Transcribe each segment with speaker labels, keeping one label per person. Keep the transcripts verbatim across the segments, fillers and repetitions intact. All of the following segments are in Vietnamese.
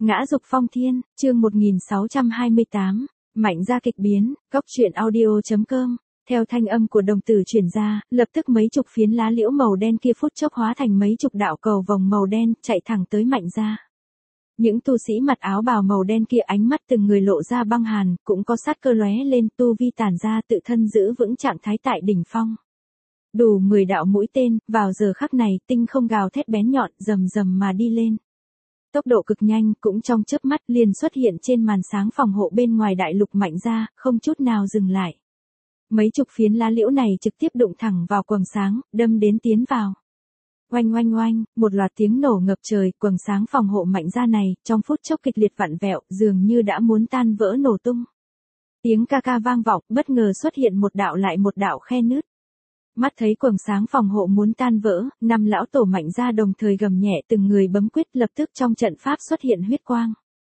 Speaker 1: Ngã dục phong thiên, chương một nghìn sáu trăm hai mươi tám, mạnh ra kịch biến, góc truyện audio.com. Theo thanh âm của đồng tử truyền ra, lập tức mấy chục phiến lá liễu màu đen kia phút chốc hóa thành mấy chục đạo cầu vòng màu đen, chạy thẳng tới mạnh ra. Những tu sĩ mặc áo bào màu đen kia ánh mắt từng người lộ ra băng hàn, cũng có sát cơ lóe lên, tu vi tản ra tự thân giữ vững trạng thái tại đỉnh phong. Đủ mười đạo mũi tên, vào giờ khắc này, tinh không gào thét bén nhọn, rầm rầm mà đi lên. Tốc độ cực nhanh, cũng trong chớp mắt liền xuất hiện trên màn sáng phòng hộ bên ngoài đại lục mạnh ra, không chút nào dừng lại. Mấy chục phiến lá liễu này trực tiếp đụng thẳng vào quầng sáng, đâm đến tiến vào. Oanh oanh oanh, một loạt tiếng nổ ngập trời, quầng sáng phòng hộ mạnh ra này, trong phút chốc kịch liệt vặn vẹo, dường như đã muốn tan vỡ nổ tung. Tiếng ca ca vang vọng, bất ngờ xuất hiện một đạo lại một đạo khe nứt. Mắt thấy quầng sáng phòng hộ muốn tan vỡ, năm lão tổ mạnh ra đồng thời gầm nhẹ, từng người bấm quyết, lập tức trong trận pháp xuất hiện huyết quang.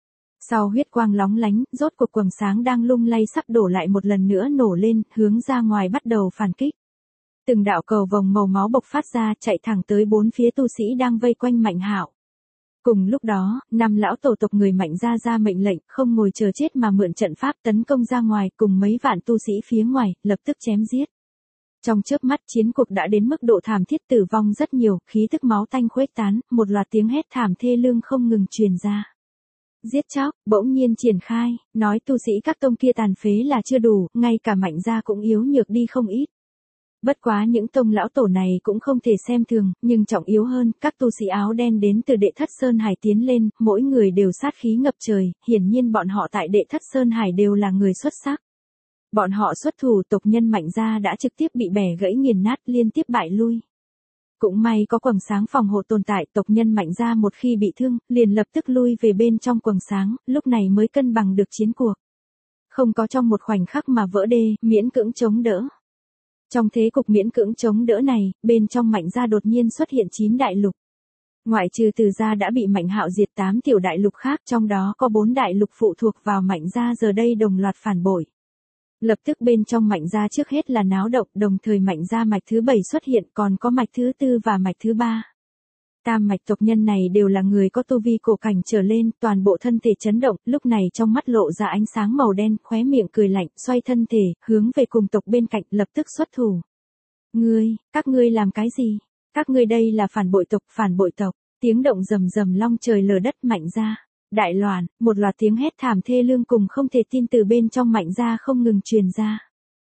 Speaker 1: Sau huyết quang lóng lánh, rốt cuộc quầng sáng đang lung lay sắp đổ lại một lần nữa nổ lên, hướng ra ngoài bắt đầu phản kích. Từng đạo cầu vòng màu máu bộc phát ra, chạy thẳng tới bốn phía tu sĩ đang vây quanh Mạnh Hạo. Cùng lúc đó, năm lão tổ tộc người Mạnh ra ra mệnh lệnh, không ngồi chờ chết mà mượn trận pháp tấn công ra ngoài, cùng mấy vạn tu sĩ phía ngoài, lập tức chém giết. Trong chớp mắt chiến cuộc đã đến mức độ thảm thiết, tử vong rất nhiều, khí tức máu tanh khuếch tán, một loạt tiếng hét thảm thê lương không ngừng truyền ra. Giết chóc, bỗng nhiên triển khai, nói tu sĩ các tông kia tàn phế là chưa đủ, ngay cả Mạnh gia cũng yếu nhược đi không ít. Bất quá những tông lão tổ này cũng không thể xem thường, nhưng trọng yếu hơn, các tu sĩ áo đen đến từ Đệ Thất Sơn Hải tiến lên, mỗi người đều sát khí ngập trời, hiển nhiên bọn họ tại Đệ Thất Sơn Hải đều là người xuất sắc. Bọn họ xuất thủ, tộc nhân Mạnh gia đã trực tiếp bị bẻ gãy nghiền nát, liên tiếp bại lui. Cũng may có quầng sáng phòng hộ tồn tại, tộc nhân Mạnh gia một khi bị thương, liền lập tức lui về bên trong quầng sáng, lúc này mới cân bằng được chiến cuộc. Không có trong một khoảnh khắc mà vỡ đê, miễn cưỡng chống đỡ. Trong thế cục miễn cưỡng chống đỡ này, bên trong Mạnh gia đột nhiên xuất hiện chín đại lục. Ngoại trừ Từ gia đã bị Mạnh Hạo diệt tám tiểu đại lục khác, trong đó có bốn đại lục phụ thuộc vào Mạnh gia giờ đây đồng loạt phản bội. Lập tức bên trong Mạnh gia trước hết là náo động, đồng thời Mạnh gia mạch thứ bảy xuất hiện, còn có mạch thứ tư và mạch thứ ba. Tam mạch tộc nhân này đều là người có tu vi cổ cảnh trở lên, toàn bộ thân thể chấn động, lúc này trong mắt lộ ra ánh sáng màu đen, khóe miệng cười lạnh, xoay thân thể, hướng về cùng tộc bên cạnh, lập tức xuất thủ. Ngươi, các ngươi làm cái gì? Các ngươi đây là phản bội tộc, phản bội tộc, tiếng động rầm rầm long trời lở đất Mạnh gia. Đại loạn, một loạt tiếng hét thảm thê lương cùng không thể tin từ bên trong Mạnh gia không ngừng truyền ra.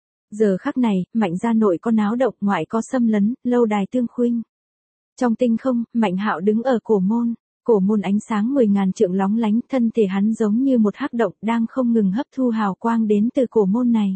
Speaker 1: Giờ khắc này, Mạnh gia nội có náo động, ngoại có xâm lấn, lâu đài tương khuynh. Trong tinh không, Mạnh Hạo đứng ở cổ môn, cổ môn ánh sáng mười ngàn trượng lóng lánh, thân thể hắn giống như một hắc động đang không ngừng hấp thu hào quang đến từ cổ môn này.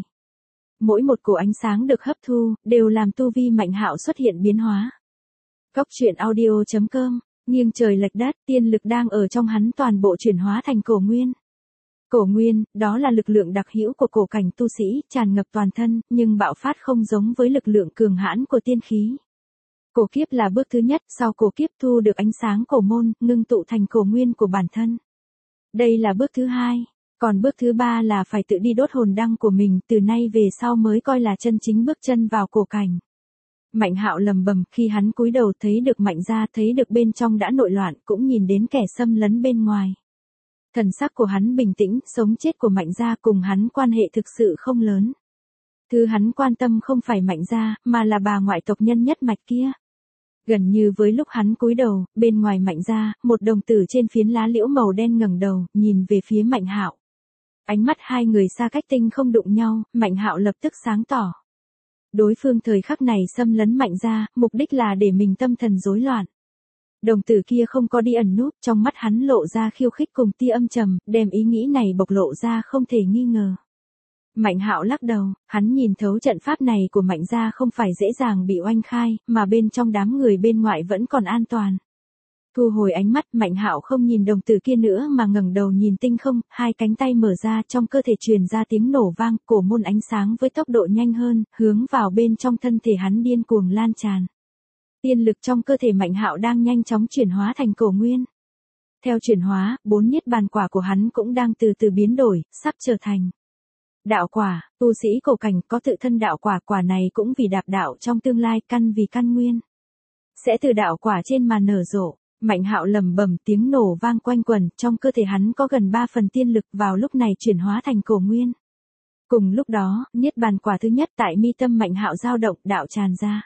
Speaker 1: Mỗi một cổ ánh sáng được hấp thu, đều làm tu vi Mạnh Hạo xuất hiện biến hóa. Góc truyện audio.com. Nghiêng trời lệch đất, tiên lực đang ở trong hắn toàn bộ chuyển hóa thành cổ nguyên. Cổ nguyên, đó là lực lượng đặc hữu của cổ cảnh tu sĩ, tràn ngập toàn thân, nhưng bạo phát không giống với lực lượng cường hãn của tiên khí. Cổ kiếp là bước thứ nhất, sau cổ kiếp thu được ánh sáng cổ môn, ngưng tụ thành cổ nguyên của bản thân. Đây là bước thứ hai, còn bước thứ ba là phải tự đi đốt hồn đăng của mình, từ nay về sau mới coi là chân chính bước chân vào cổ cảnh. Mạnh Hạo lầm bầm, khi hắn cúi đầu thấy được Mạnh gia, thấy được bên trong đã nội loạn, cũng nhìn đến kẻ xâm lấn bên ngoài. Thần sắc của hắn bình tĩnh, sống chết của Mạnh gia cùng hắn quan hệ thực sự không lớn. Thứ hắn quan tâm không phải Mạnh gia, mà là bà ngoại tộc nhân nhất mạch kia. Gần như với lúc hắn cúi đầu, bên ngoài Mạnh gia, một đồng tử trên phiến lá liễu màu đen ngẩng đầu, nhìn về phía Mạnh Hạo. Ánh mắt hai người xa cách tinh không đụng nhau, Mạnh Hạo lập tức sáng tỏ. Đối phương thời khắc này xâm lấn Mạnh gia, mục đích là để mình tâm thần rối loạn. Đồng tử kia không có đi ẩn núp, trong mắt hắn lộ ra khiêu khích cùng tia âm trầm, đem ý nghĩ này bộc lộ ra không thể nghi ngờ. Mạnh Hạo lắc đầu, hắn nhìn thấu trận pháp này của Mạnh gia không phải dễ dàng bị oanh khai, mà bên trong đám người bên ngoại vẫn còn an toàn. Thu hồi ánh mắt, Mạnh Hạo không nhìn đồng tử kia nữa mà ngẩng đầu nhìn tinh không, hai cánh tay mở ra, trong cơ thể truyền ra tiếng nổ vang, cổ môn ánh sáng với tốc độ nhanh hơn, hướng vào bên trong thân thể hắn điên cuồng lan tràn. Tiên lực trong cơ thể Mạnh Hạo đang nhanh chóng chuyển hóa thành cổ nguyên. Theo chuyển hóa, bốn niết bàn quả của hắn cũng đang từ từ biến đổi, sắp trở thành đạo quả. Tu sĩ cổ cảnh có tự thân đạo quả, quả này cũng vì đạp đạo trong tương lai, căn vì căn nguyên. Sẽ từ đạo quả trên mà nở rộ. Mạnh Hạo lẩm bẩm, tiếng nổ vang quanh quẩn, trong cơ thể hắn có gần ba phần tiên lực vào lúc này chuyển hóa thành cổ nguyên. Cùng lúc đó, niết bàn quả thứ nhất tại mi tâm Mạnh Hạo dao động, đạo tràn ra.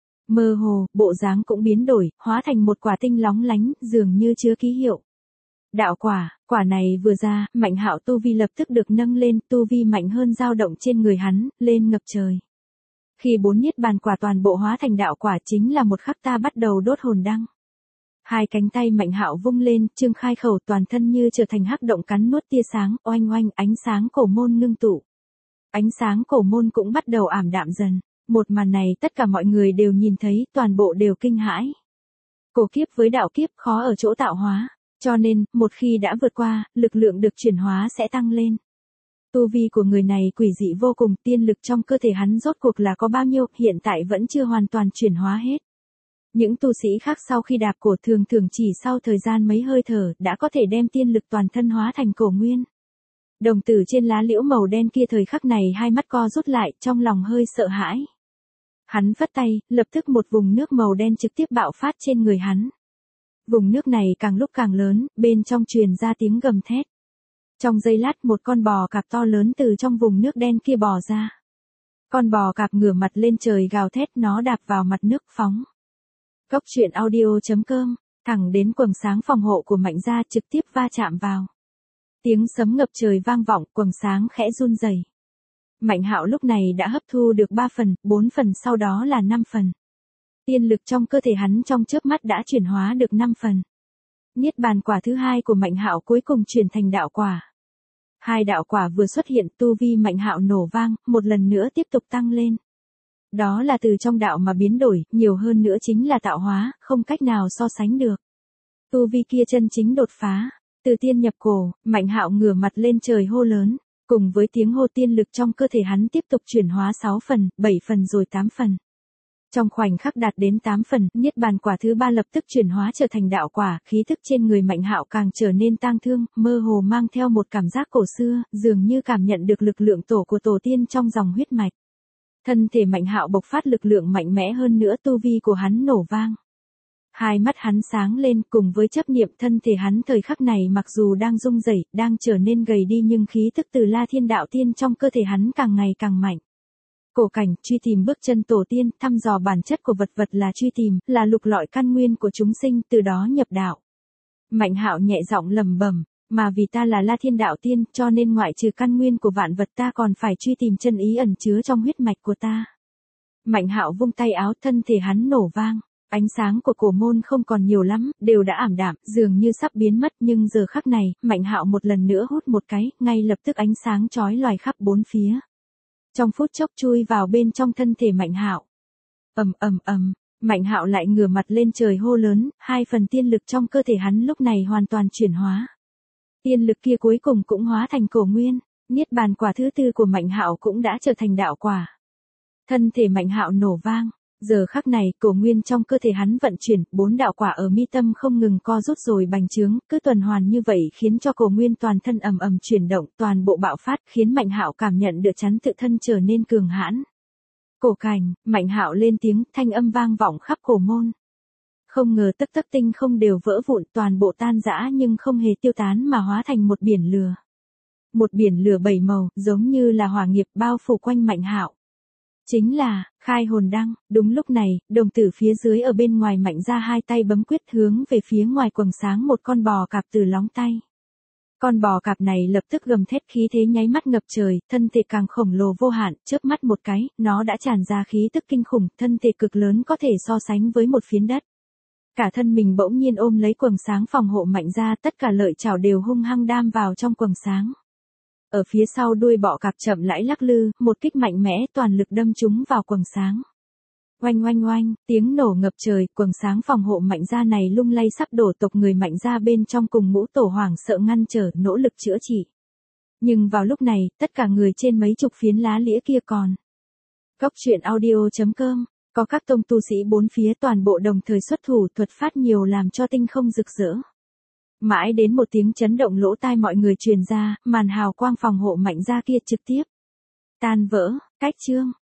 Speaker 1: Mơ hồ, bộ dáng cũng biến đổi, hóa thành một quả tinh lóng lánh, dường như chứa ký hiệu. Đạo quả, quả này vừa ra, Mạnh Hạo tu vi lập tức được nâng lên, tu vi mạnh hơn dao động trên người hắn, lên ngập trời. Khi bốn niết bàn quả toàn bộ hóa thành đạo quả chính là một khắc ta bắt đầu đốt hồn đăng. Hai cánh tay Mạnh Hạo vung lên, trương khai khẩu, toàn thân như trở thành hắc động cắn nuốt tia sáng, oanh oanh, ánh sáng cổ môn ngưng tụ. Ánh sáng cổ môn cũng bắt đầu ảm đạm dần. Một màn này tất cả mọi người đều nhìn thấy, toàn bộ đều kinh hãi. Cổ kiếp với đạo kiếp khó ở chỗ tạo hóa, cho nên, một khi đã vượt qua, lực lượng được chuyển hóa sẽ tăng lên. Tu vi của người này quỷ dị vô cùng, tiên lực trong cơ thể hắn rốt cuộc là có bao nhiêu, hiện tại vẫn chưa hoàn toàn chuyển hóa hết. Những tu sĩ khác sau khi đạp cổ thường thường chỉ sau thời gian mấy hơi thở đã có thể đem tiên lực toàn thân hóa thành cổ nguyên. Đồng tử trên lá liễu màu đen kia thời khắc này hai mắt co rút lại, trong lòng hơi sợ hãi. Hắn phất tay, lập tức một vùng nước màu đen trực tiếp bạo phát trên người hắn. Vùng nước này càng lúc càng lớn, bên trong truyền ra tiếng gầm thét. Trong giây lát một con bò cạp to lớn từ trong vùng nước đen kia bò ra. Con bò cạp ngửa mặt lên trời gào thét, nó đạp vào mặt nước phóng. Cốc truyện audio chấm com, thẳng đến quầng sáng phòng hộ của Mạnh gia trực tiếp va chạm vào. Tiếng sấm ngập trời vang vọng, quầng sáng khẽ run rẩy. Mạnh Hạo lúc này đã hấp thu được ba phần, bốn phần sau đó là năm phần. Tiên lực trong cơ thể hắn trong chớp mắt đã chuyển hóa được năm phần. Niết bàn quả thứ hai của Mạnh Hạo cuối cùng chuyển thành đạo quả. Hai đạo quả vừa xuất hiện, tu vi Mạnh Hạo nổ vang, một lần nữa tiếp tục tăng lên. Đó là từ trong đạo mà biến đổi, nhiều hơn nữa chính là tạo hóa, không cách nào so sánh được. Tu vi kia chân chính đột phá, từ tiên nhập cổ, Mạnh Hạo ngửa mặt lên trời hô lớn, cùng với tiếng hô tiên lực trong cơ thể hắn tiếp tục chuyển hóa sáu phần, bảy phần rồi tám phần. Trong khoảnh khắc đạt đến tám phần, niết bàn quả thứ ba lập tức chuyển hóa trở thành đạo quả, khí thức trên người Mạnh Hạo càng trở nên tang thương, mơ hồ mang theo một cảm giác cổ xưa, dường như cảm nhận được lực lượng tổ của tổ tiên trong dòng huyết mạch. Thân thể Mạnh Hạo bộc phát lực lượng mạnh mẽ hơn nữa, tu vi của hắn nổ vang. Hai mắt hắn sáng lên, cùng với chấp niệm, thân thể hắn thời khắc này mặc dù đang rung rẩy, đang trở nên gầy đi nhưng khí thức từ La Thiên Đạo Tiên trong cơ thể hắn càng ngày càng mạnh. Cổ cảnh, truy tìm bước chân tổ tiên, thăm dò bản chất của vật vật là truy tìm, là lục lọi căn nguyên của chúng sinh, từ đó nhập đạo. Mạnh Hạo nhẹ giọng lẩm bẩm, mà vì ta là La Thiên Đạo Tiên, cho nên ngoại trừ căn nguyên của vạn vật ta còn phải truy tìm chân ý ẩn chứa trong huyết mạch của ta. Mạnh Hạo vung tay áo, thân thể hắn nổ vang. Ánh sáng của cổ môn không còn nhiều lắm, đều đã ảm đạm, dường như sắp biến mất, nhưng giờ khắc này, Mạnh Hạo một lần nữa hút một cái, ngay lập tức ánh sáng chói lòa khắp bốn phía. Trong phút chốc chui vào bên trong thân thể Mạnh Hạo. Ầm ầm ầm, Mạnh Hạo lại ngửa mặt lên trời hô lớn, hai phần tiên lực trong cơ thể hắn lúc này hoàn toàn chuyển hóa. Tiên lực kia cuối cùng cũng hóa thành cổ nguyên, niết bàn quả thứ tư của Mạnh Hạo cũng đã trở thành đạo quả. Thân thể Mạnh Hạo nổ vang. Giờ khắc này, cổ nguyên trong cơ thể hắn vận chuyển, bốn đạo quả ở mi tâm không ngừng co rút rồi bành trướng, cứ tuần hoàn như vậy khiến cho cổ nguyên toàn thân ầm ầm chuyển động, toàn bộ bạo phát, khiến Mạnh Hạo cảm nhận được chắn tự thân trở nên cường hãn. Cổ cảnh, Mạnh Hạo lên tiếng, thanh âm vang vọng khắp cổ môn. Không ngờ tấc tấc tinh không đều vỡ vụn, toàn bộ tan rã nhưng không hề tiêu tán mà hóa thành một biển lửa. Một biển lửa bảy màu, giống như là hỏa nghiệp bao phủ quanh Mạnh Hạo. Chính là, khai hồn đăng. Đúng lúc này, đồng tử phía dưới ở bên ngoài Mạnh ra hai tay bấm quyết hướng về phía ngoài quầng sáng một con bò cạp từ lóng tay. Con bò cạp này lập tức gầm thét, khí thế nháy mắt ngập trời, thân thể càng khổng lồ vô hạn, chớp mắt một cái, nó đã tràn ra khí tức kinh khủng, thân thể cực lớn có thể so sánh với một phiến đất. Cả thân mình bỗng nhiên ôm lấy quầng sáng phòng hộ Mạnh ra, tất cả lợi chảo đều hung hăng đam vào trong quầng sáng. Ở phía sau đuôi bọ cạp chậm rãi lắc lư, một kích mạnh mẽ toàn lực đâm chúng vào quầng sáng. Oanh oanh oanh, tiếng nổ ngập trời, quầng sáng phòng hộ Mạnh gia này lung lay sắp đổ, tộc người Mạnh gia bên trong cùng ngũ tổ hoảng sợ ngăn trở, nỗ lực chữa trị. Nhưng vào lúc này, tất cả người trên mấy chục phiến lá lĩa kia còn. Cốc truyện audio chấm com, có các tông tu sĩ bốn phía toàn bộ đồng thời xuất thủ, thuật phát nhiều làm cho tinh không rực rỡ. Mãi đến một tiếng chấn động lỗ tai mọi người truyền ra, màn hào quang phòng hộ Mạnh gia kia trực tiếp tan vỡ. Cách chương